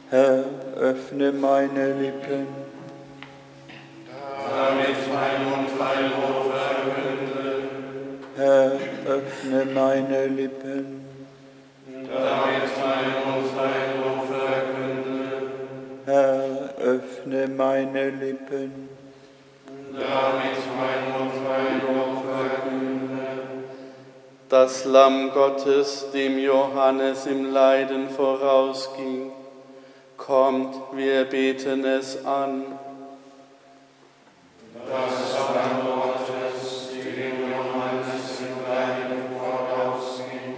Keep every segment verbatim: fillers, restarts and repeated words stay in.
Herr, öffne meine Lippen, damit mein Mund dein Lob verkünde. Herr, öffne meine Lippen, Damit mein Mund dein Lob verkünde. Herr, öffne meine Lippen, Damit mein Mund dein Lob verkünde. Das Lamm Gottes, dem Johannes im Leiden vorausging, kommt, wir beten es an. Das Lamm Gottes, dem Johannes im Leiden vorausging,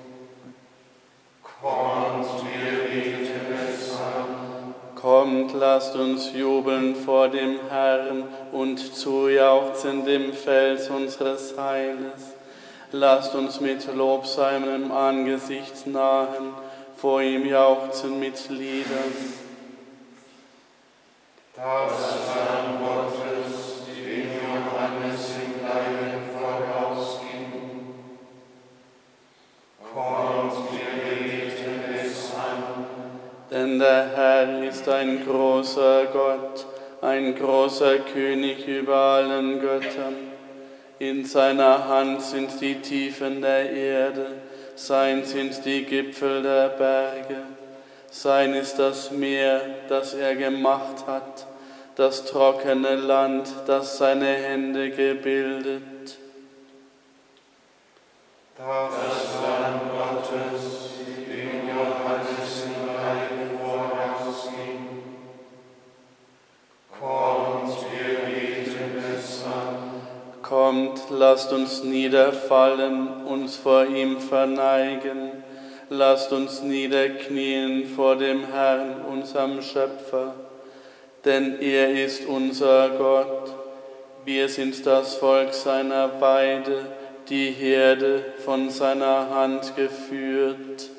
kommt, wir beten es an. Kommt, lasst uns jubeln vor dem Herrn und zujauchzen dem Fels unseres Heiles. Lasst uns mit Lob seinem Angesicht nahen, vor ihm jauchzen mit Liedern. Das Lamm Gottes, dem Johannes im Leiden vorausging, kommt, wir beten es an. Denn der Herr ist ein großer Gott, ein großer König über allen Göttern. In seiner Hand sind die Tiefen der Erde, sein sind die Gipfel der Berge. Sein ist das Meer, das er gemacht hat, das trockene Land, das seine Hände gebildet. Das Lamm Gottes, dem Johannes im Leiden vorausging, kommt, wir beten es an. Kommt, lasst uns niederfallen, uns vor ihm verneigen. Lasst uns niederknien vor dem Herrn, unserem Schöpfer. Denn er ist unser Gott. Wir sind das Volk seiner Weide, die Herde von seiner Hand geführt.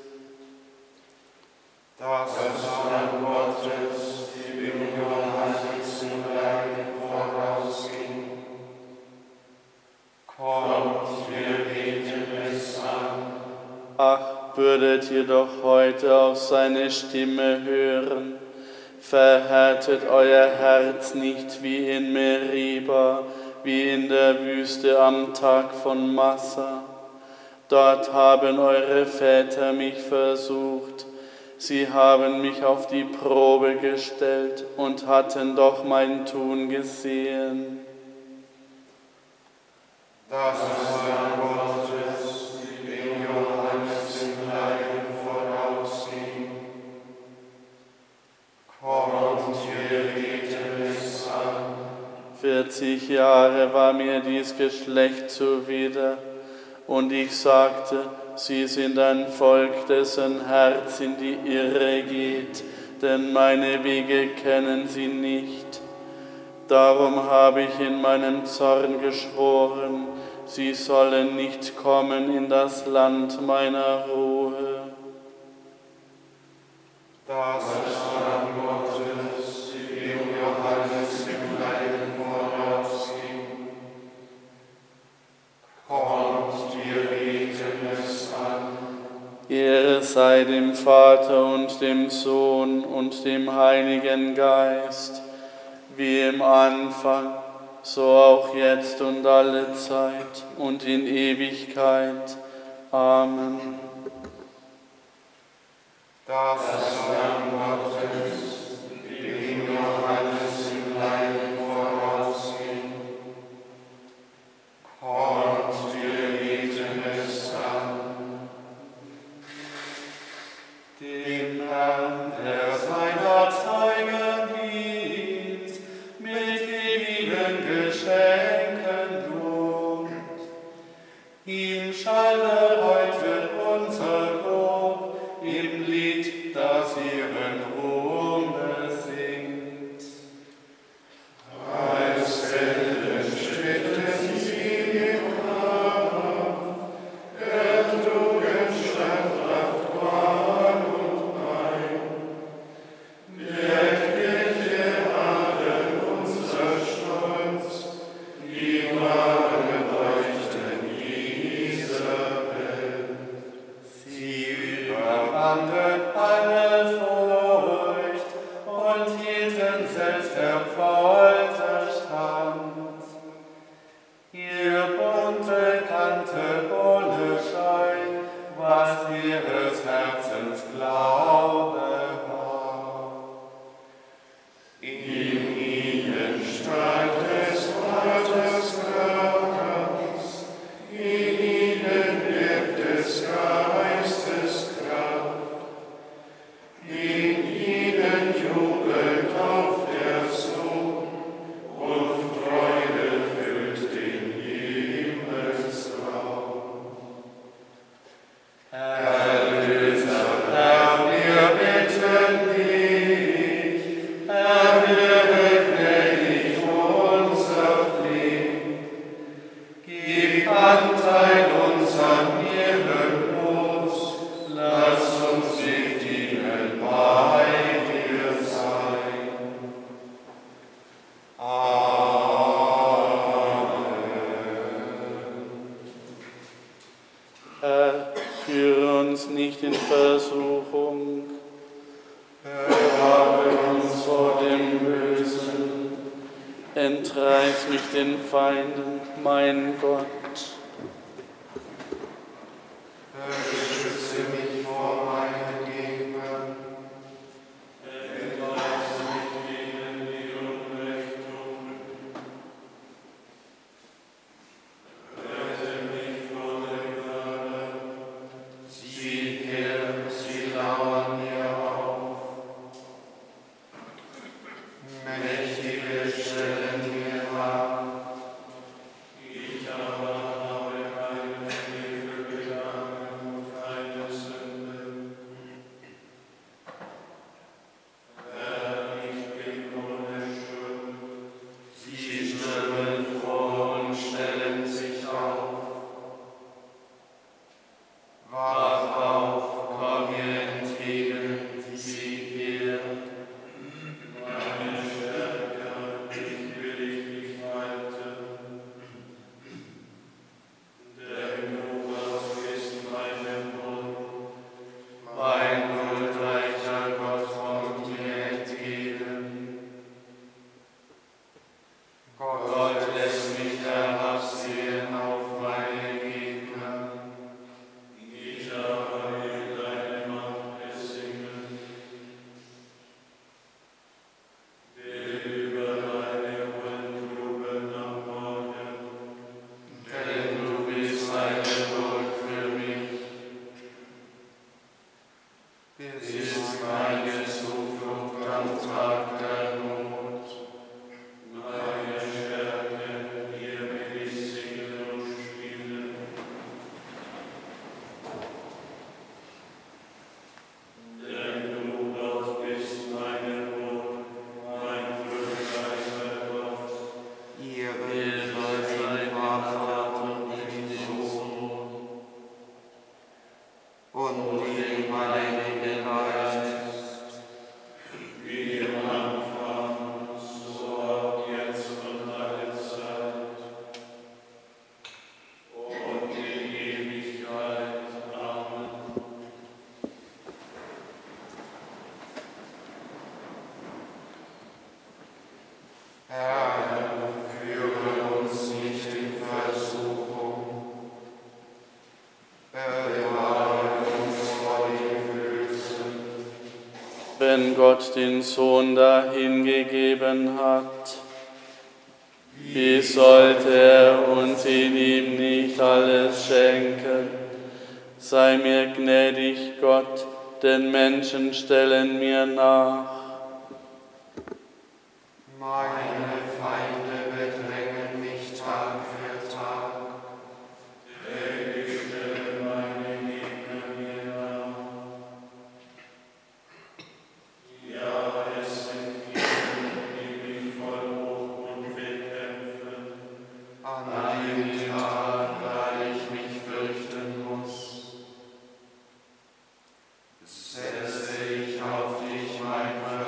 Das Lamm Gottes, dem Johannes im Leiden vorausging, kommt, wir beten es an. Ach, würdet ihr doch heute auf seine Stimme hören. Verhärtet euer Herz nicht wie in Meriba, wie in der Wüste am Tag von Massa. Dort haben eure Väter mich versucht. Sie haben mich auf die Probe gestellt und hatten doch mein Tun gesehen. Das Lamm Gottes, dem Johannes im Leiden vorausging, kommt, wir beten es an. Vierzig Jahre war mir dies Geschlecht zuwider, und ich sagte, sie sind ein Volk, dessen Herz in die Irre geht, denn meine Wege kennen sie nicht. Darum habe ich in meinem Zorn geschworen, sie sollen nicht kommen in das Land meiner Ruhe. Das Lamm Gottes, dem Johannes im Leiden vorausging, kommt, wir beten es an. Ehre sei dem Vater und dem Sohn und dem Heiligen Geist, wie im Anfang, so auch jetzt und alle Zeit und in Ewigkeit. Amen. Das Lamm Gottes, dem Johannes im Leiden vorausging, kommt, wir beten es an. Dem Herrn, der seiner Zeugen dient, mit ewigen Geschenken lohnt. Ihm schalle heute unser Lob im Lied, das ihren Ruhm besingt. Als Helden stritten sie im Kampf, ertrugen standhaft Qual und Pein. Der Kirche alle unser Stolz, die Wagen leuchten dieser Welt. Sie überwanden alle Furcht, ihres Herzens Glaube war. In ihnen strahlt des Vaters Glanz, in ihnen wirkt des Geistes Kraft, in ihnen jubelt auf der Sohn und Freude füllt den Himmelsraum. Erlöser, Herr, wir bitten dich, erhöre gnädig unser Flehen. Gib Anteil uns an ihrem Los, lass uns dich dienen, bei dir sein. Herr, führe uns nicht in Versuchung, Bewahre uns vor dem Bösen, entreiß mich den Feinden, mein Gott. Beschütze mich vor meinen Gegnern. Entreiße mich denen, die Unrecht tun. Rette mich vor dem Mörder. Sieh her, sie lauern mir auf. Mächtige stellen mir wahr. Ich aber habe keinen Frevel begangen und keine Sünde. Herr, ich bin ohne Schuld. Sie stürmen vor und stellen sich auf. Wach auf, komm mir entgegen, sieh her. Meine Stärke, an dich will ich mich halten. Denn du bist meine Brust, mein huldreicher Gott kommt mir entgegen. Gott lässt mich herabsehen auf meine Gegner. Ich aber will deine Macht besingen, will über deine Huld jubeln am Morgen. Denn du bist eine Burg für mich, bist meine Zuflucht am Tag der Not. Meine Stärke, dir will ich singen und spielen. Denn du, Gott, bist meine Burg, mein glücklicher Gott. Ehre sei dem Vater und dem Sohn und dem Heiligen Geist. Wie im Anfang, so auch jetzt und alle Zeit und in Ewigkeit. Amen. Herr, führe uns nicht in Versuchung, bewahre uns vor dem Bösen. Wenn Gott den Sohn dahingegeben hat, wie sollte er uns in ihm nicht alles schenken? Sei mir gnädig, Gott, denn Menschen stellen mir nach. Meine Feinde bedrängen mich Tag für Tag. Täglich stellen meine Gegner mir nach. Ja, es sind viele, die mich voll Hochmut bekämpfen. An dem Tag, da ich mich fürchten muss, Setze ich auf dich mein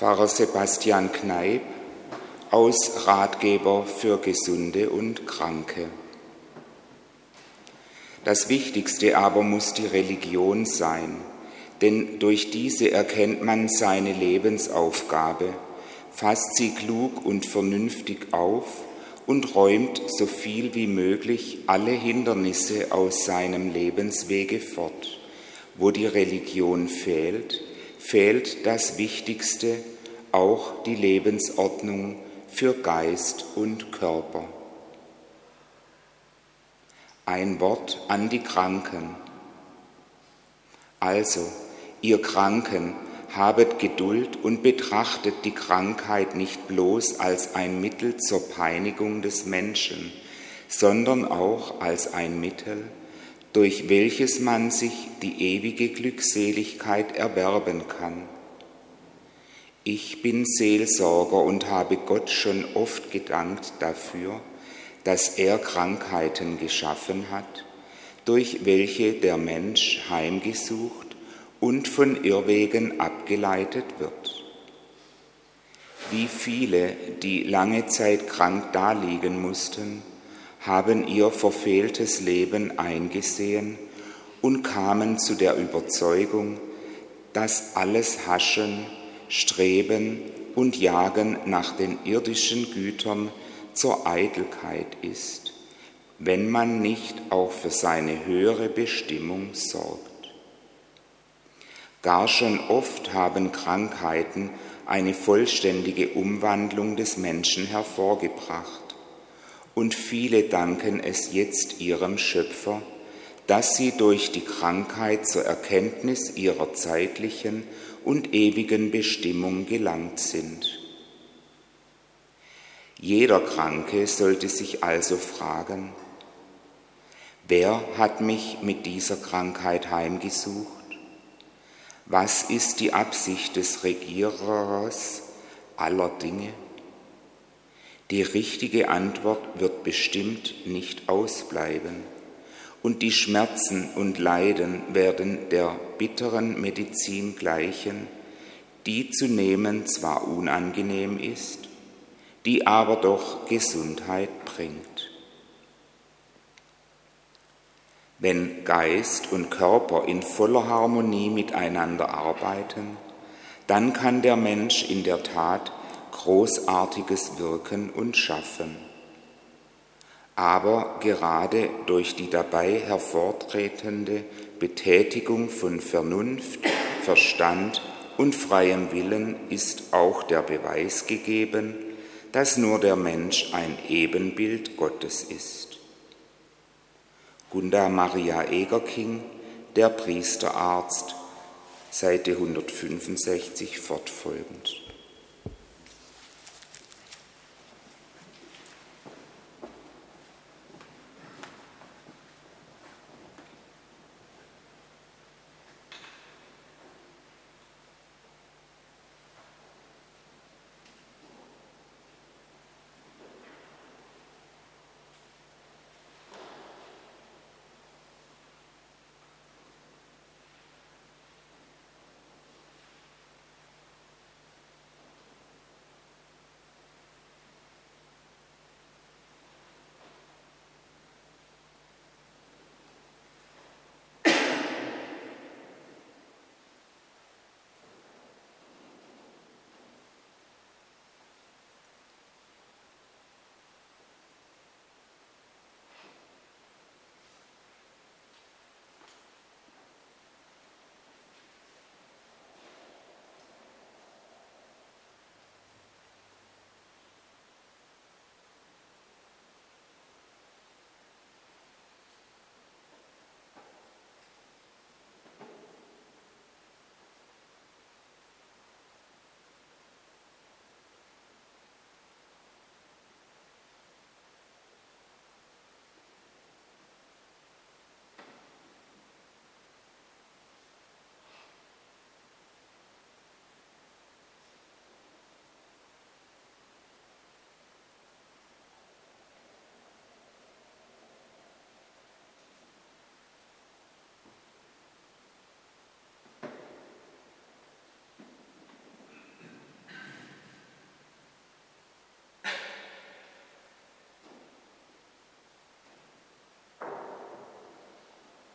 Pfarrer Sebastian Kneip aus Ratgeber für Gesunde und Kranke. Das Wichtigste aber muss die Religion sein, denn durch diese erkennt man seine Lebensaufgabe, fasst sie klug und vernünftig auf und räumt so viel wie möglich alle Hindernisse aus seinem Lebenswege fort. Wo die Religion fehlt, fehlt das Wichtigste, auch die Lebensordnung für Geist und Körper. Ein Wort an die Kranken. Also, ihr Kranken, habet Geduld und betrachtet die Krankheit nicht bloß als ein Mittel zur Peinigung des Menschen, sondern auch als ein Mittel, durch welches man sich die ewige Glückseligkeit erwerben kann. Ich bin Seelsorger und habe Gott schon oft gedankt dafür, dass er Krankheiten geschaffen hat, durch welche der Mensch heimgesucht und von Irrwegen abgeleitet wird. Wie viele, die lange Zeit krank daliegen mussten, haben ihr verfehltes Leben eingesehen und kamen zu der Überzeugung, dass alles Haschen, Streben und Jagen nach den irdischen Gütern zur Eitelkeit ist, wenn man nicht auch für seine höhere Bestimmung sorgt. Gar schon oft haben Krankheiten eine vollständige Umwandlung des Menschen hervorgebracht, und viele danken es jetzt ihrem Schöpfer, dass sie durch die Krankheit zur Erkenntnis ihrer zeitlichen und ewigen Bestimmung gelangt sind. Jeder Kranke sollte sich also fragen: Wer hat mich mit dieser Krankheit heimgesucht? Was ist die Absicht des Regierers aller Dinge? Die richtige Antwort wird bestimmt nicht ausbleiben, und die Schmerzen und Leiden werden der bitteren Medizin gleichen, die zu nehmen zwar unangenehm ist, die aber doch Gesundheit bringt. Wenn Geist und Körper in voller Harmonie miteinander arbeiten, dann kann der Mensch in der Tat Großartiges wirken und schaffen. Aber gerade durch die dabei hervortretende Betätigung von Vernunft, Verstand und freiem Willen ist auch der Beweis gegeben, dass nur der Mensch ein Ebenbild Gottes ist. Gunda Maria Egerking, der Priesterarzt, Seite hundertfünfundsechzig fortfolgend.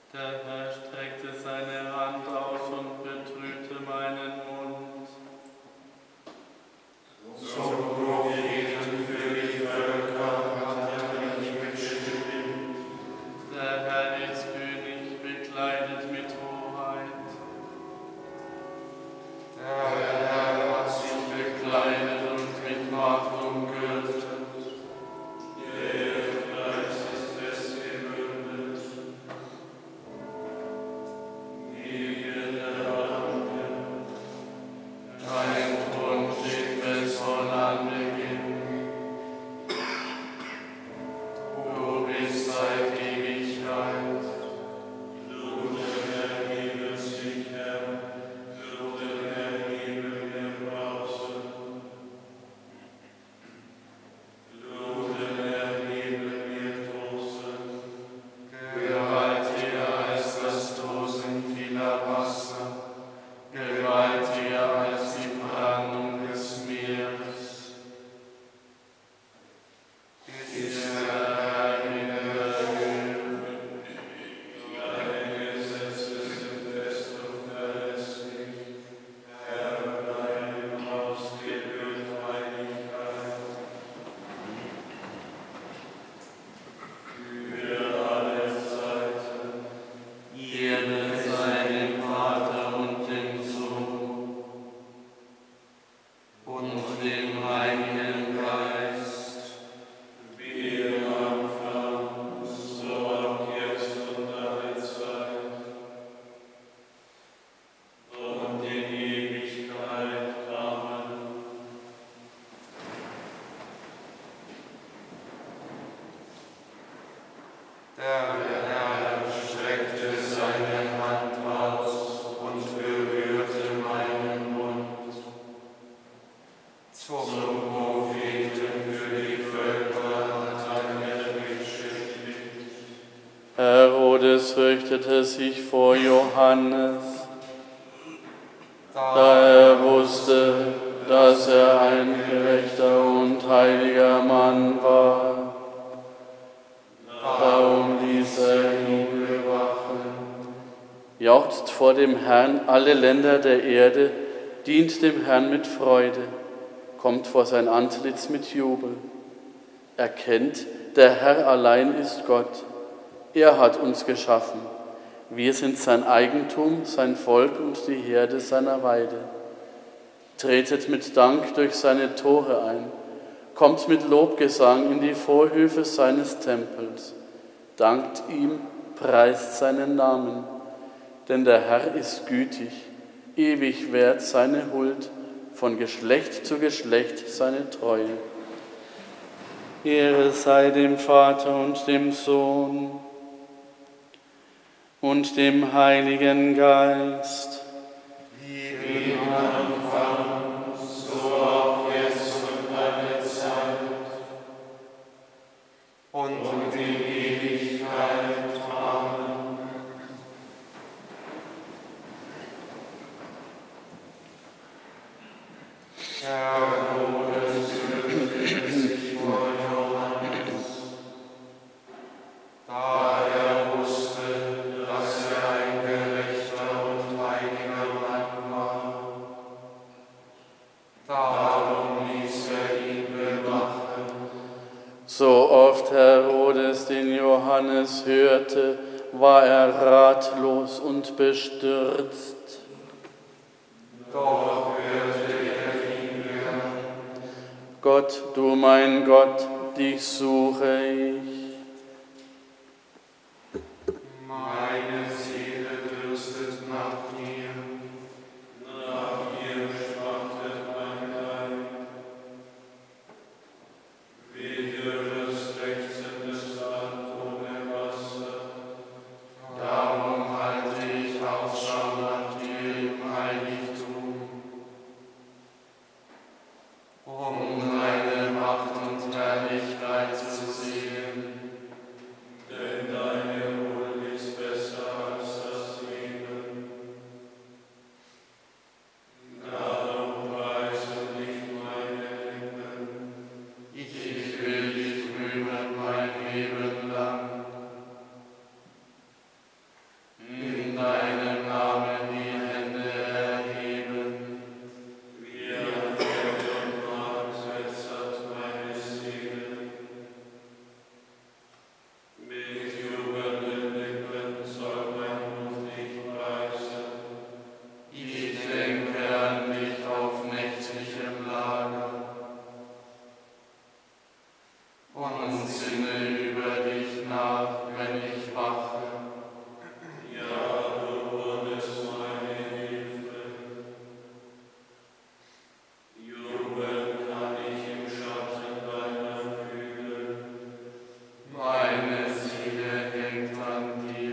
Der Herr streckte seine Hand aus und betrübte meinen Mund. Zum Propheten für die Völker hat er mich bestimmt. Der Herr ist König, bekleidet mit Hoheit. Der Herr hat sich bekleidet und mit Macht umgürtet. Der Kreis ist festgebündet. Gegen der Lampe. Dein Thron steht fest von Anbeginn. Du bist seit Ewigkeit. Loben erheben sich, Herr. Loben erheben wir Brause. Loben erheben wir Tosen. Gewaltiger als das Tosen vieler Wasser. Gewaltiger als die Brandung des Meeres. Ist der Herr in der Höhe. Deine Gesetze sind fest und verlässlich. Herr, deinem Haus gebührt Heiligkeit. Für alle Zeiten. Ehre sei dem Vater und dem Sohn und dem Heiligen Geist, wie im Anfang, so auch jetzt und alle Zeit und in Ewigkeit. Amen. Der Herr streckte seine Hand aus und berührte meinen Mund. Zum Propheten für die Völker hat er mich bestimmt. Herodes fürchtete sich vor Johannes, da er wusste, dass er ein gerechter und heiliger Mann war. Darum ließ er ihn bewachen. Jauchzt vor dem Herrn alle Länder der Erde, dient dem Herrn mit Freude, kommt vor sein Antlitz mit Jubel. Erkennt, der Herr allein ist Gott. Er hat uns geschaffen. Wir sind sein Eigentum, sein Volk und die Herde seiner Weide. Tretet mit Dank durch seine Tore ein. Kommt mit Lobgesang in die Vorhöfe seines Tempels. Dankt ihm, preist seinen Namen. Denn der Herr ist gütig, ewig währt seine Huld, von Geschlecht zu Geschlecht seine Treue. Ehre sei dem Vater und dem Sohn und dem Heiligen Geist. Wie im Anfang, so auch jetzt und alle Zeit und in Ewigkeit. Amen. Herodes fürchtete sich vor Johannes, da er wusste, dass er ein gerechter und heiliger Mann war. Darum ließ er ihn bewachen. So oft Herodes den Johannes hörte, war er ratlos und bestürzt. Doch hörte er ihn gern. Gott, du mein Gott, dich suche ich. Meine Seele dürstet nach dir, nach dir schmachtet mein Leib. Wie dürres, lechzendes Land ohne Wasser. Darum halte ich Ausschau nach dir im Heiligtum, um deine Macht und Herrlichkeit zu sehen. Denn deine Huld ist besser als das Leben. Darum preisen dich meine Lippen. Ich will dich rühmen mein Leben lang. sinne über dich nach, wenn ich wache. Ja, du wurdest meine Hilfe. Jubeln kann ich im Schatten deiner Flügel. Meine Seele hängt an dir.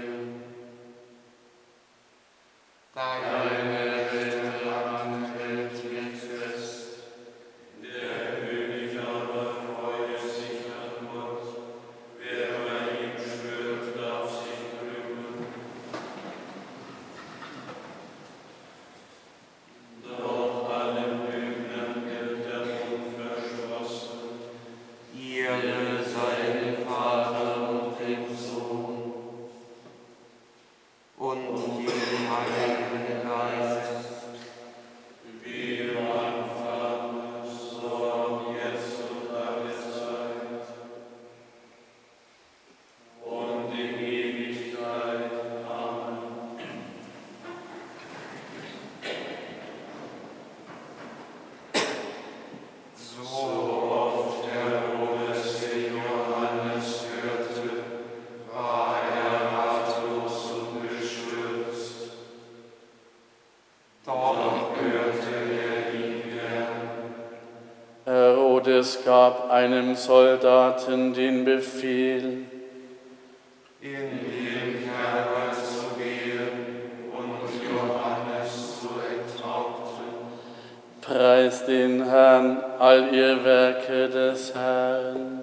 Deine rechte Hand hält mich fest. Der König aber freue sich an Gott. Wer bei ihm schwört, darf sich rühmen. Doch allen Lügnern gilt der Mund verschlossen. Ehre sei dem Vater und dem Sohn und dem Heiligen Geist. Wie im Anfang, so auch jetzt und alle Zeit und in Ewigkeit. Amen. So oft Herodes den Johannes hörte, war er ratlos und bestürzt. Doch hörte er ihn gern. Herodes gab einem Soldaten den Befehl, in den Kerker zu gehen und Johannes zu enthaupten. preist den Herrn, all ihr Werke des Herrn.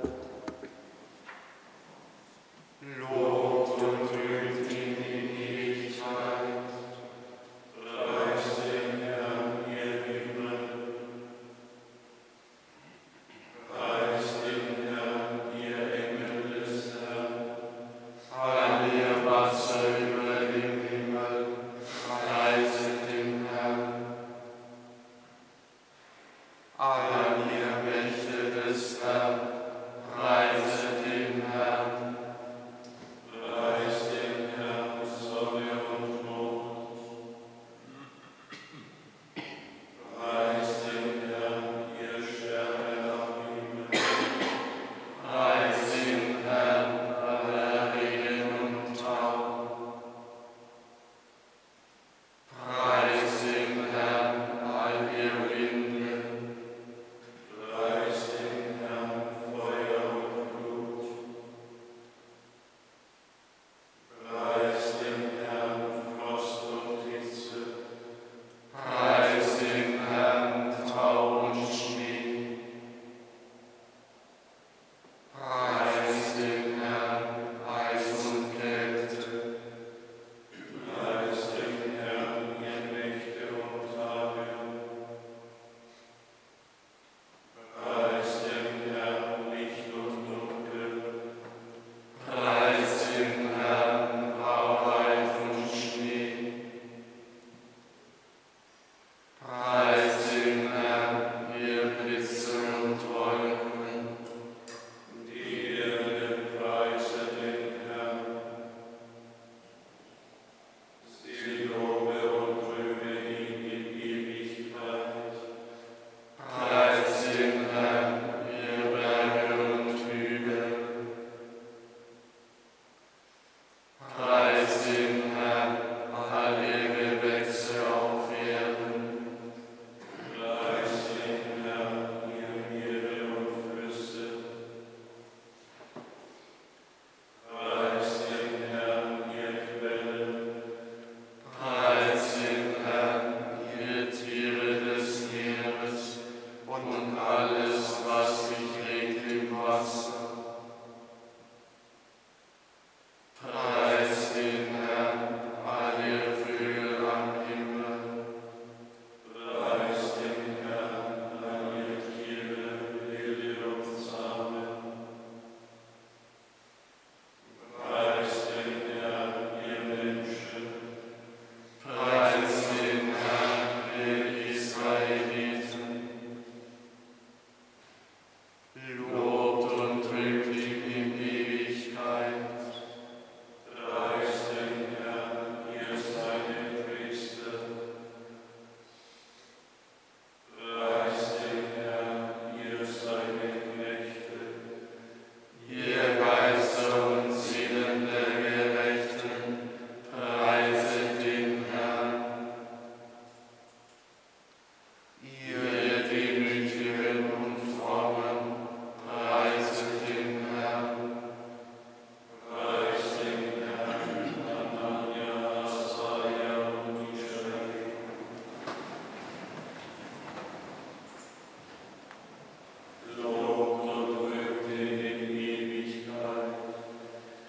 Lobt und rühmt ihn in Ewigkeit. Preist den Herrn, ihr Himmel. Preist den Herrn, ihr Engel des Herrn. All ihr Wasser über dem Himmel, preiset den Herrn. All ihr Mächte des Herrn,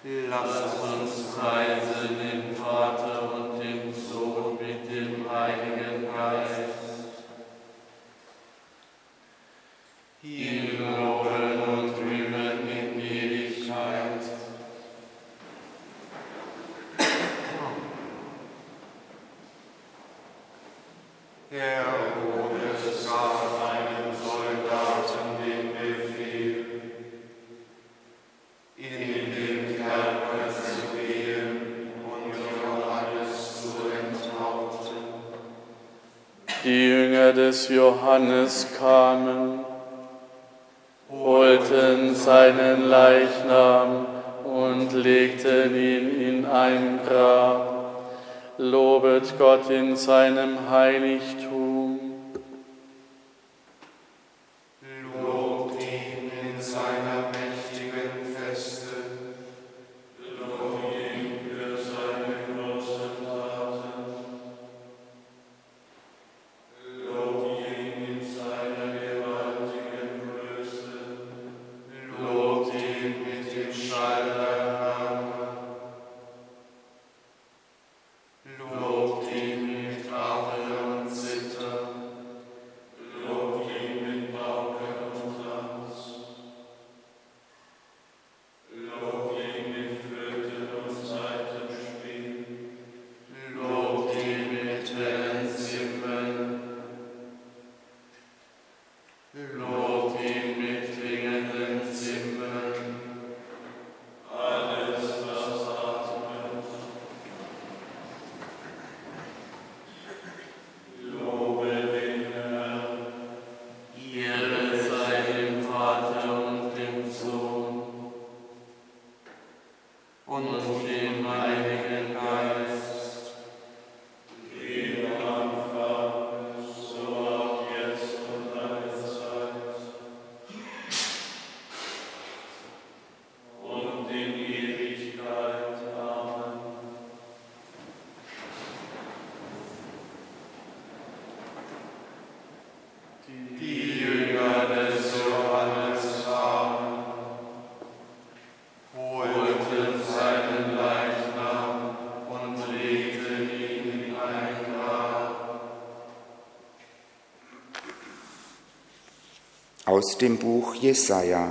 Lass uns preisen den Vater und den Sohn mit dem Heiligen Geist. Ihm loben und rühmen in Ewigkeit. Der Herodes gab einem Soldaten den Befehl, in den Kerker zu gehen und Johannes zu enthaupten. Die Jünger des Johannes kamen, holten seinen Leichnam und legten ihn in ein Grab. Lobet Gott in seinem Heiligtum. Lobt ihn in seiner mächtigen Feste. Lob ihn für seine großen Taten. Lob ihn in seiner gewaltigen Größe. Lobt ihn mit dem Schall der Hörner. Lobt ihn mit Harfe und Zither. Lob ihn mit Pauke und Tanz. Lob ihn mit Flöte und Saitenspiel. Lobt ihn mit hellen Zimbeln. Lobt ihn mit klingenden Zimbeln. Alles, was atmet. Lobe den Herrn. Ehre sei dem Vater und dem Sohn und dem Heiligen Geist. Wie am Anfang, so auch jetzt und alle Zeit. Und in Ewigkeit. Amen. Die Jünger des Johannes kamen, holten seinen Leichnam und legten ihn in ein Grab. Aus dem Buch Jesaja.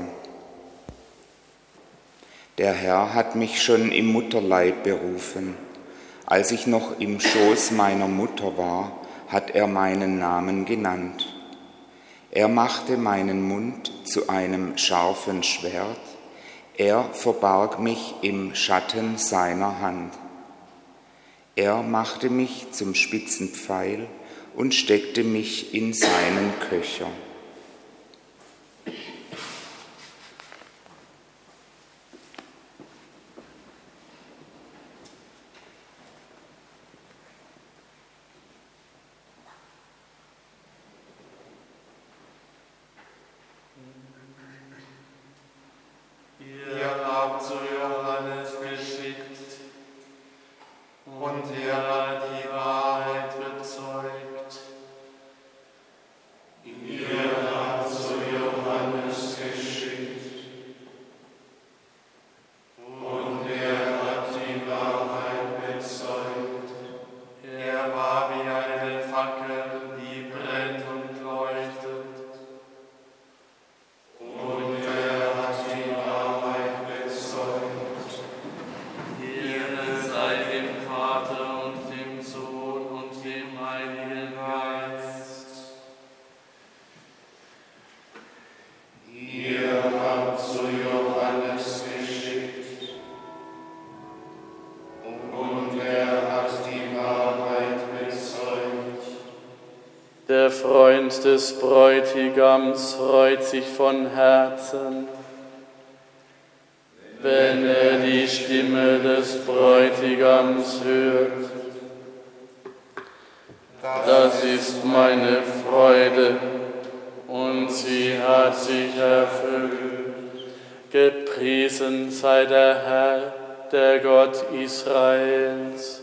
Der Herr hat mich schon im Mutterleib berufen. Als ich noch im Schoß meiner Mutter war, hat er meinen Namen genannt. Er machte meinen Mund zu einem scharfen Schwert. Er verbarg mich im Schatten seiner Hand. Er machte mich zum spitzen Pfeil und steckte mich in seinen Köcher. Ihr habt zu Johannes geschickt, und er hat die Wahrheit bezeugt. Ihr habt zu Johannes geschickt, und er hat die Wahrheit bezeugt. Er war wie eine Fackel, die brennt und leuchtet. Und er hat die Wahrheit bezeugt. Ehre sei dem Vater und dem Sohn und dem Heiligen Geist. Ihr habt zu Johannes geschickt, und er hat die Wahrheit bezeugt. Der Freund des Bräutigams freut sich von Herzen, wenn er die Stimme des Bräutigams hört. Das ist meine Freude, und sie hat sich erfüllt. Gepriesen sei der Herr, der Gott Israels.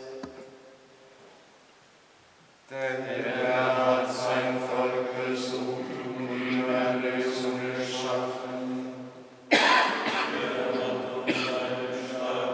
Denn der Herr hat sein Volk besucht und ihm Erlösung geschaffen. Er hat uns eine Stadt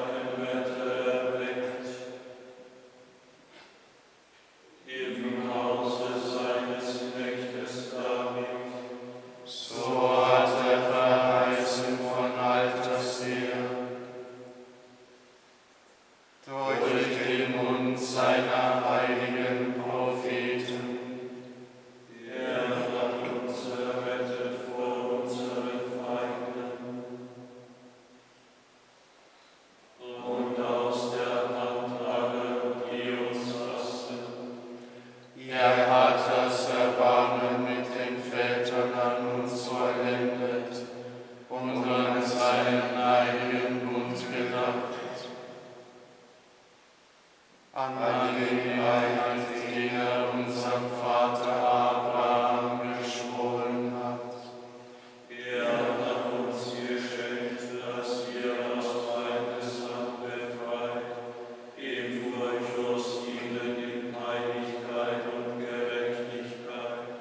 an den Eid, den er unserem Vater Abraham geschworen hat. Er hat uns geschenkt, dass wir aus Feindesland befreit, ihm furchtlos dienen in Heiligkeit und Gerechtigkeit.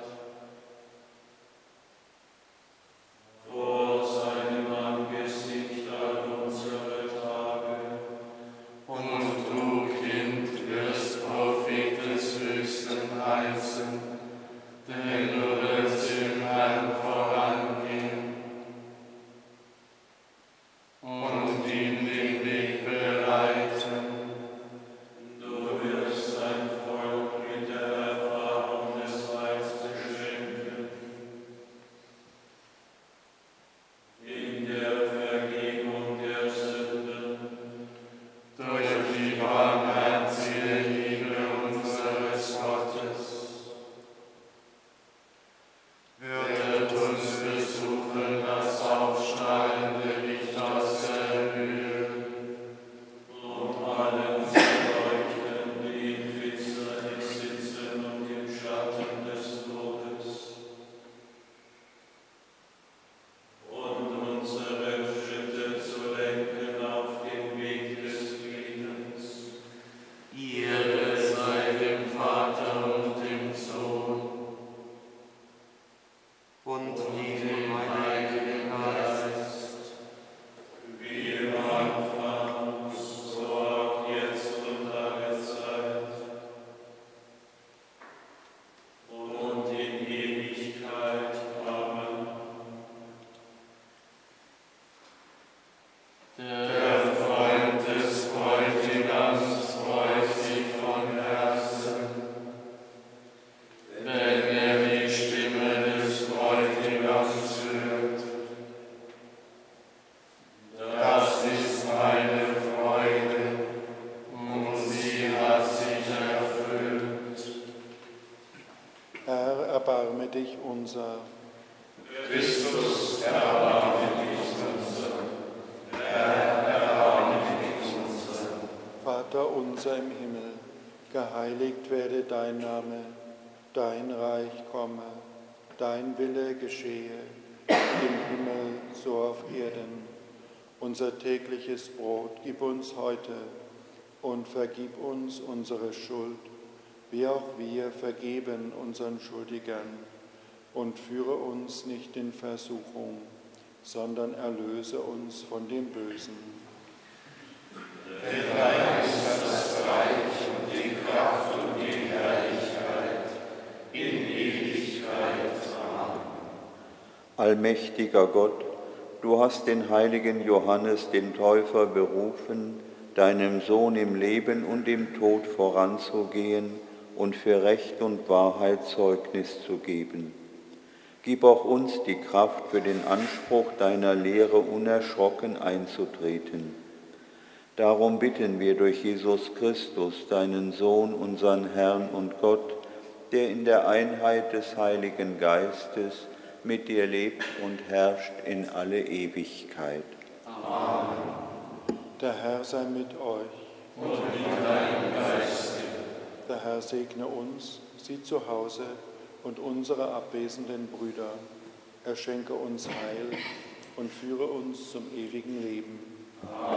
Vor seinem Angesicht all unsere Tage. Und du, Kind, wirst Prophet des Höchsten heißen, denn du wirst dem Herrn vorangehen und ihm den Weg bereiten. Du wirst sein Volk mit der Erfahrung des Heils beschenken, in der Vergebung der Sünden, Durch die barmherzige Liebe unseres Gottes wird uns besuchen das aufstrahlende Licht aus der Höhe. um allen zu leuchten, die in Finsternis sitzen und im Schatten des Todes, und unsere Schritte zu lenken auf den Weg des Friedens. Ehre sei dem Vater und dem Sohn und dem Heiligen Geist, Wie im Anfang, so auch jetzt und alle Zeit und in Ewigkeit. Amen. der Freund des Bräutigams freut sich von Herzen, wenn er die Stimme des Bräutigams hört. Das ist meine Freude, und sie hat sich erfüllt. Herr, erbarme dich unser. Christus, erbarme dich unser. Herr, erbarme dich unser. Vater unser im Himmel, geheiligt werde dein Name, dein Reich komme, dein Wille geschehe, im Himmel so auf Erden. Unser tägliches Brot gib uns heute und vergib uns unsere Schuld, wie auch wir vergeben unseren Schuldigern. Und führe uns nicht in Versuchung, sondern erlöse uns von dem Bösen. Denn dein ist das Reich und die Kraft und die Herrlichkeit in Ewigkeit. Amen. Allmächtiger Gott, du hast den heiligen Johannes, den Täufer, berufen, deinem Sohn im Leben und im Tod voranzugehen und für Recht und Wahrheit Zeugnis zu geben. Gib auch uns die Kraft, für den Anspruch deiner Lehre unerschrocken einzutreten. Darum bitten wir durch Jesus Christus, deinen Sohn, unseren Herrn und Gott, der in der Einheit des Heiligen Geistes mit dir lebt und herrscht in alle Ewigkeit. Amen. Der Herr sei mit euch. Und mit deinem Geiste. Der Herr segne uns, sie zu Hause und unsere abwesenden Brüder. Er schenke uns Heil und führe uns zum ewigen Leben. Amen.